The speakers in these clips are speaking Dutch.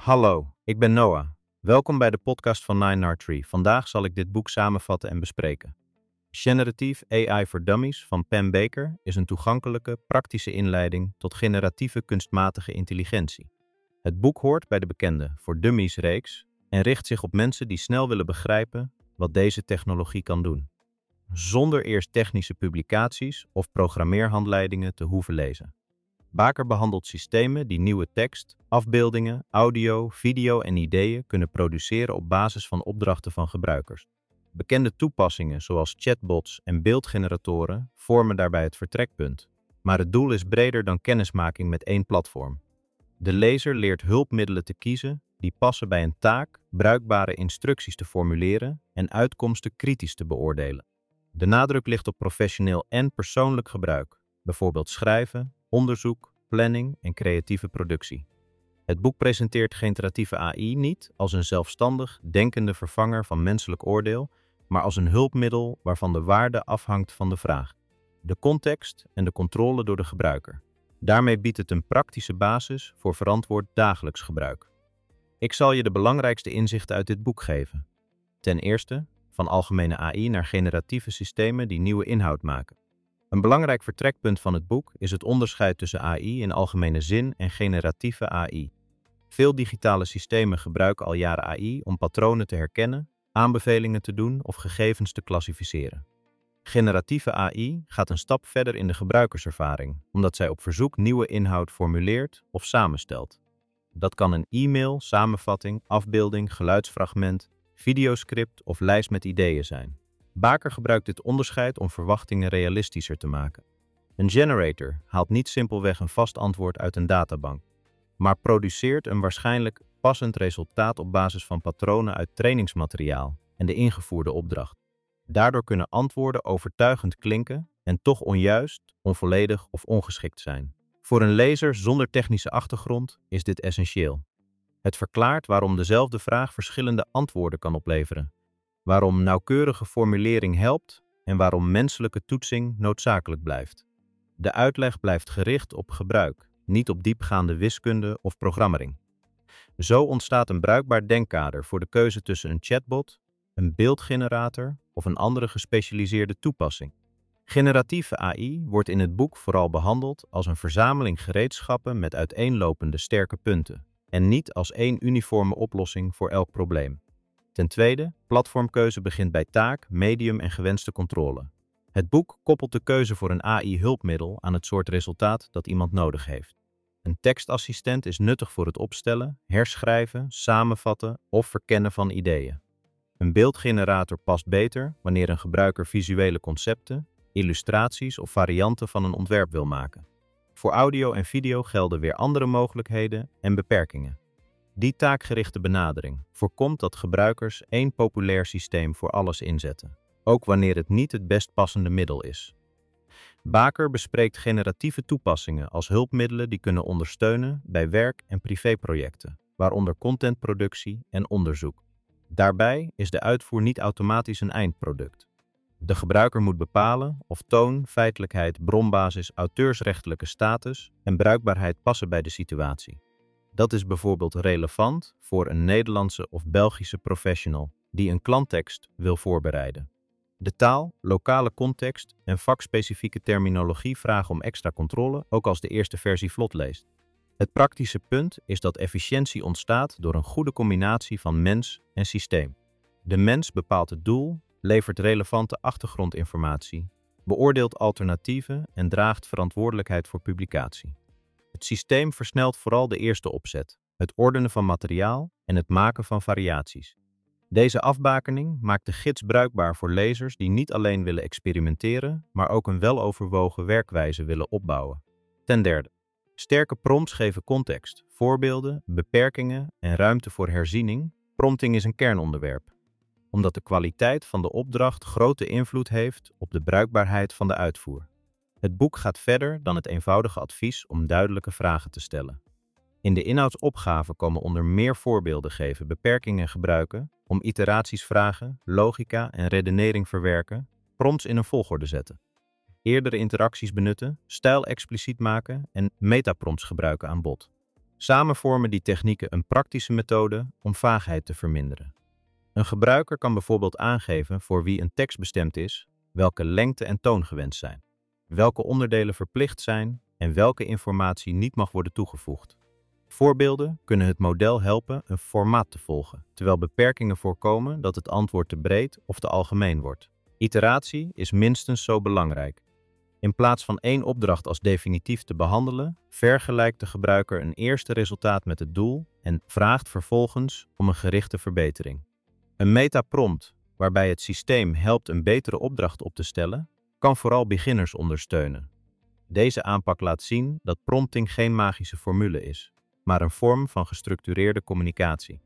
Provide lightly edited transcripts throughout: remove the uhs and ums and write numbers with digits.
Hallo, ik ben Noah. Welkom bij de podcast van 9R3. Vandaag zal ik dit boek samenvatten en bespreken. Generative AI for Dummies van Pam Baker is een toegankelijke, praktische inleiding tot generatieve kunstmatige intelligentie. Het boek hoort bij de bekende For Dummies-reeks en richt zich op mensen die snel willen begrijpen wat deze technologie kan doen, zonder eerst technische publicaties of programmeerhandleidingen te hoeven lezen. Baker behandelt systemen die nieuwe tekst, afbeeldingen, audio, video en ideeën kunnen produceren op basis van opdrachten van gebruikers. Bekende toepassingen zoals chatbots en beeldgeneratoren vormen daarbij het vertrekpunt, maar het doel is breder dan kennismaking met één platform. De lezer leert hulpmiddelen te kiezen die passen bij een taak, bruikbare instructies te formuleren en uitkomsten kritisch te beoordelen. De nadruk ligt op professioneel en persoonlijk gebruik, bijvoorbeeld schrijven, onderzoek, planning en creatieve productie. Het boek presenteert generatieve AI niet als een zelfstandig, denkende vervanger van menselijk oordeel, maar als een hulpmiddel waarvan de waarde afhangt van de vraag, de context en de controle door de gebruiker. Daarmee biedt het een praktische basis voor verantwoord dagelijks gebruik. Ik zal je de belangrijkste inzichten uit dit boek geven. Ten eerste, van algemene AI naar generatieve systemen die nieuwe inhoud maken. Een belangrijk vertrekpunt van het boek is het onderscheid tussen AI in algemene zin en generatieve AI. Veel digitale systemen gebruiken al jaren AI om patronen te herkennen, aanbevelingen te doen of gegevens te klassificeren. Generatieve AI gaat een stap verder in de gebruikerservaring, omdat zij op verzoek nieuwe inhoud formuleert of samenstelt. Dat kan een e-mail, samenvatting, afbeelding, geluidsfragment, videoscript of lijst met ideeën zijn. Baker gebruikt dit onderscheid om verwachtingen realistischer te maken. Een generator haalt niet simpelweg een vast antwoord uit een databank, maar produceert een waarschijnlijk passend resultaat op basis van patronen uit trainingsmateriaal en de ingevoerde opdracht. Daardoor kunnen antwoorden overtuigend klinken en toch onjuist, onvolledig of ongeschikt zijn. Voor een lezer zonder technische achtergrond is dit essentieel. Het verklaart waarom dezelfde vraag verschillende antwoorden kan opleveren, waarom nauwkeurige formulering helpt en waarom menselijke toetsing noodzakelijk blijft. De uitleg blijft gericht op gebruik, niet op diepgaande wiskunde of programmering. Zo ontstaat een bruikbaar denkkader voor de keuze tussen een chatbot, een beeldgenerator of een andere gespecialiseerde toepassing. Generatieve AI wordt in het boek vooral behandeld als een verzameling gereedschappen met uiteenlopende sterke punten en niet als één uniforme oplossing voor elk probleem. Ten tweede, platformkeuze begint bij taak, medium en gewenste controle. Het boek koppelt de keuze voor een AI-hulpmiddel aan het soort resultaat dat iemand nodig heeft. Een tekstassistent is nuttig voor het opstellen, herschrijven, samenvatten of verkennen van ideeën. Een beeldgenerator past beter wanneer een gebruiker visuele concepten, illustraties of varianten van een ontwerp wil maken. Voor audio en video gelden weer andere mogelijkheden en beperkingen. Die taakgerichte benadering voorkomt dat gebruikers één populair systeem voor alles inzetten, ook wanneer het niet het best passende middel is. Baker bespreekt generatieve toepassingen als hulpmiddelen die kunnen ondersteunen bij werk- en privéprojecten, waaronder contentproductie en onderzoek. Daarbij is de uitvoer niet automatisch een eindproduct. De gebruiker moet bepalen of toon, feitelijkheid, bronbasis, auteursrechtelijke status en bruikbaarheid passen bij de situatie. Dat is bijvoorbeeld relevant voor een Nederlandse of Belgische professional die een klanttekst wil voorbereiden. De taal, lokale context en vakspecifieke terminologie vragen om extra controle, ook als de eerste versie vlot leest. Het praktische punt is dat efficiëntie ontstaat door een goede combinatie van mens en systeem. De mens bepaalt het doel, levert relevante achtergrondinformatie, beoordeelt alternatieven en draagt verantwoordelijkheid voor publicatie. Het systeem versnelt vooral de eerste opzet, het ordenen van materiaal en het maken van variaties. Deze afbakening maakt de gids bruikbaar voor lezers die niet alleen willen experimenteren, maar ook een weloverwogen werkwijze willen opbouwen. Ten derde, sterke prompts geven context, voorbeelden, beperkingen en ruimte voor herziening. Prompting is een kernonderwerp, omdat de kwaliteit van de opdracht grote invloed heeft op de bruikbaarheid van de uitvoer. Het boek gaat verder dan het eenvoudige advies om duidelijke vragen te stellen. In de inhoudsopgave komen onder meer voorbeelden geven, beperkingen gebruiken, om iteraties vragen, logica en redenering verwerken, prompts in een volgorde zetten. Eerdere interacties benutten, stijl expliciet maken en metaprompts gebruiken aan bod. Samen vormen die technieken een praktische methode om vaagheid te verminderen. Een gebruiker kan bijvoorbeeld aangeven voor wie een tekst bestemd is, welke lengte en toon gewenst zijn, welke onderdelen verplicht zijn en welke informatie niet mag worden toegevoegd. Voorbeelden kunnen het model helpen een formaat te volgen, terwijl beperkingen voorkomen dat het antwoord te breed of te algemeen wordt. Iteratie is minstens zo belangrijk. In plaats van één opdracht als definitief te behandelen, vergelijkt de gebruiker een eerste resultaat met het doel en vraagt vervolgens om een gerichte verbetering. Een metaprompt, waarbij het systeem helpt een betere opdracht op te stellen, kan vooral beginners ondersteunen. Deze aanpak laat zien dat prompting geen magische formule is, maar een vorm van gestructureerde communicatie.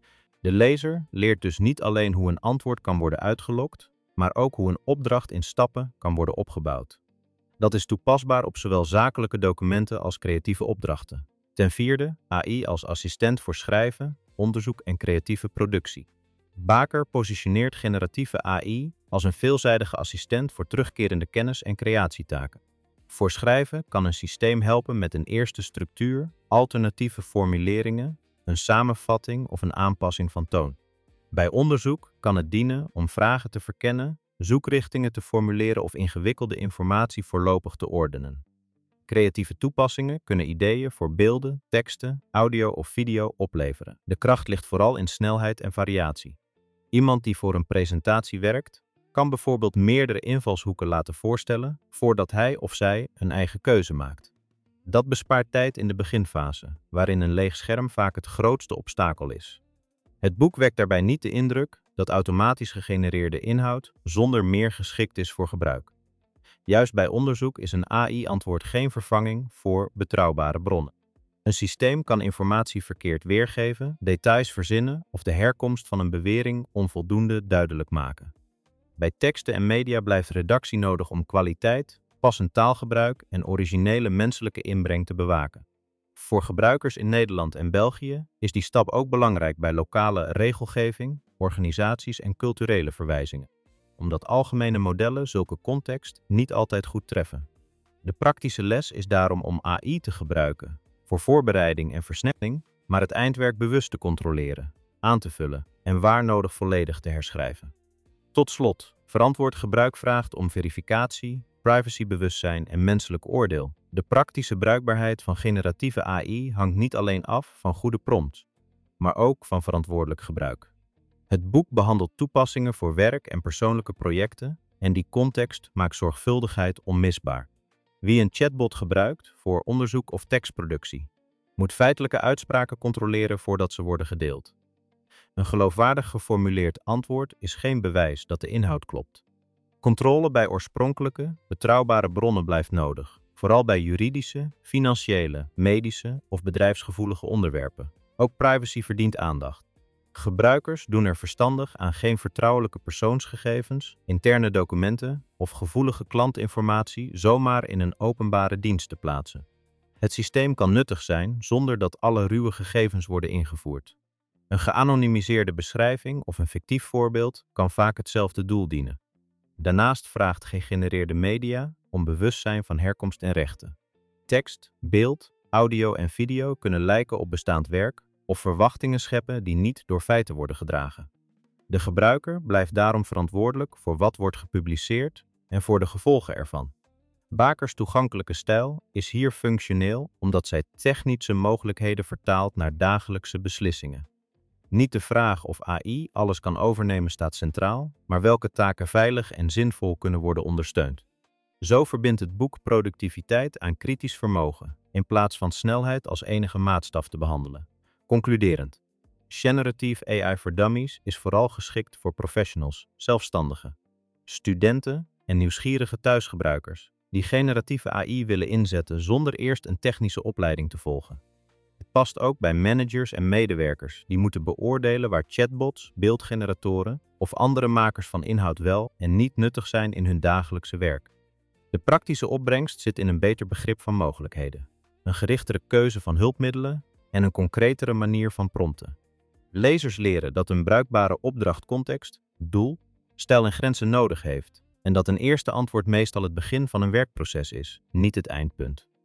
De lezer leert dus niet alleen hoe een antwoord kan worden uitgelokt, maar ook hoe een opdracht in stappen kan worden opgebouwd. Dat is toepasbaar op zowel zakelijke documenten als creatieve opdrachten. Ten vierde, AI als assistent voor schrijven, onderzoek en creatieve productie. Baker positioneert generatieve AI als een veelzijdige assistent voor terugkerende kennis- en creatietaken. Voor schrijven kan een systeem helpen met een eerste structuur, alternatieve formuleringen, een samenvatting of een aanpassing van toon. Bij onderzoek kan het dienen om vragen te verkennen, zoekrichtingen te formuleren of ingewikkelde informatie voorlopig te ordenen. Creatieve toepassingen kunnen ideeën voor beelden, teksten, audio of video opleveren. De kracht ligt vooral in snelheid en variatie. Iemand die voor een presentatie werkt, kan bijvoorbeeld meerdere invalshoeken laten voorstellen voordat hij of zij een eigen keuze maakt. Dat bespaart tijd in de beginfase, waarin een leeg scherm vaak het grootste obstakel is. Het boek wekt daarbij niet de indruk dat automatisch gegenereerde inhoud zonder meer geschikt is voor gebruik. Juist bij onderzoek is een AI-antwoord geen vervanging voor betrouwbare bronnen. Een systeem kan informatie verkeerd weergeven, details verzinnen of de herkomst van een bewering onvoldoende duidelijk maken. Bij teksten en media blijft redactie nodig om kwaliteit, passend taalgebruik en originele menselijke inbreng te bewaken. Voor gebruikers in Nederland en België is die stap ook belangrijk bij lokale regelgeving, organisaties en culturele verwijzingen, omdat algemene modellen zulke context niet altijd goed treffen. De praktische les is daarom om AI te gebruiken voor voorbereiding en versnelling, maar het eindwerk bewust te controleren, aan te vullen en waar nodig volledig te herschrijven. Tot slot, verantwoord gebruik vraagt om verificatie, privacybewustzijn en menselijk oordeel. De praktische bruikbaarheid van generatieve AI hangt niet alleen af van goede prompts, maar ook van verantwoordelijk gebruik. Het boek behandelt toepassingen voor werk en persoonlijke projecten en die context maakt zorgvuldigheid onmisbaar. Wie een chatbot gebruikt voor onderzoek of tekstproductie, moet feitelijke uitspraken controleren voordat ze worden gedeeld. Een geloofwaardig geformuleerd antwoord is geen bewijs dat de inhoud klopt. Controle bij oorspronkelijke, betrouwbare bronnen blijft nodig, vooral bij juridische, financiële, medische of bedrijfsgevoelige onderwerpen. Ook privacy verdient aandacht. Gebruikers doen er verstandig aan geen vertrouwelijke persoonsgegevens, interne documenten of gevoelige klantinformatie zomaar in een openbare dienst te plaatsen. Het systeem kan nuttig zijn zonder dat alle ruwe gegevens worden ingevoerd. Een geanonimiseerde beschrijving of een fictief voorbeeld kan vaak hetzelfde doel dienen. Daarnaast vraagt gegenereerde media om bewustzijn van herkomst en rechten. Tekst, beeld, audio en video kunnen lijken op bestaand werk of verwachtingen scheppen die niet door feiten worden gedragen. De gebruiker blijft daarom verantwoordelijk voor wat wordt gepubliceerd en voor de gevolgen ervan. Bakers toegankelijke stijl is hier functioneel omdat zij technische mogelijkheden vertaalt naar dagelijkse beslissingen. Niet de vraag of AI alles kan overnemen staat centraal, maar welke taken veilig en zinvol kunnen worden ondersteund. Zo verbindt het boek productiviteit aan kritisch vermogen, in plaats van snelheid als enige maatstaf te behandelen. Concluderend. Generative AI voor Dummies is vooral geschikt voor professionals, zelfstandigen, studenten en nieuwsgierige thuisgebruikers die generatieve AI willen inzetten zonder eerst een technische opleiding te volgen. Het past ook bij managers en medewerkers die moeten beoordelen waar chatbots, beeldgeneratoren of andere makers van inhoud wel en niet nuttig zijn in hun dagelijkse werk. De praktische opbrengst zit in een beter begrip van mogelijkheden, een gerichtere keuze van hulpmiddelen en een concretere manier van prompten. Lezers leren dat een bruikbare opdracht context, doel, stijl en grenzen nodig heeft en dat een eerste antwoord meestal het begin van een werkproces is, niet het eindpunt.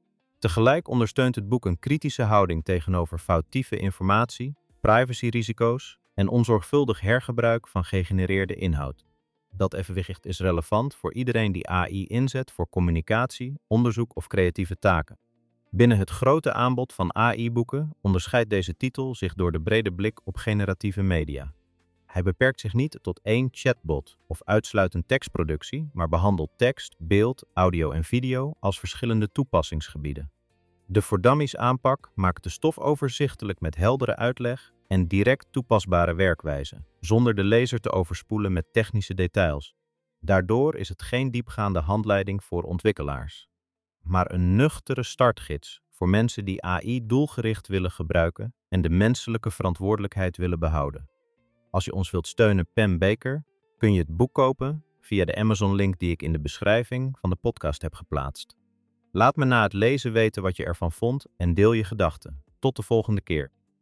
Tegelijk ondersteunt het boek een kritische houding tegenover foutieve informatie, privacyrisico's en onzorgvuldig hergebruik van gegenereerde inhoud. Dat evenwicht is relevant voor iedereen die AI inzet voor communicatie, onderzoek of creatieve taken. Binnen het grote aanbod van AI-boeken onderscheidt deze titel zich door de brede blik op generatieve media. Hij beperkt zich niet tot één chatbot of uitsluitend tekstproductie, maar behandelt tekst, beeld, audio en video als verschillende toepassingsgebieden. De voor dummies aanpak maakt de stof overzichtelijk met heldere uitleg en direct toepasbare werkwijze, zonder de lezer te overspoelen met technische details. Daardoor is het geen diepgaande handleiding voor ontwikkelaars, maar een nuchtere startgids voor mensen die AI doelgericht willen gebruiken en de menselijke verantwoordelijkheid willen behouden. Als je ons wilt steunen, Pam Baker, kun je het boek kopen via de Amazon-link die ik in de beschrijving van de podcast heb geplaatst. Laat me na het lezen weten wat je ervan vond en deel je gedachten. Tot de volgende keer.